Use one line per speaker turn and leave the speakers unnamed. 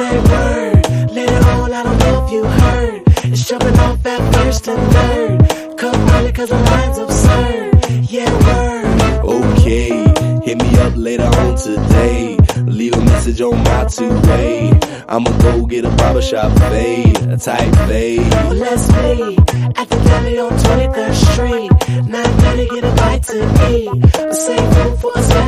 say word. Later on, I don't know if you heard. It's jumping off at first and third. Come early cause the line's absurd. Yeah, word.
Okay, hit me up later on today. Leave a message on my two-way. I'ma go get a barbershop fade, a tight fade.
Well, let's be at the deli on 23rd Street. 9:30, get a bite to eat. The same food for a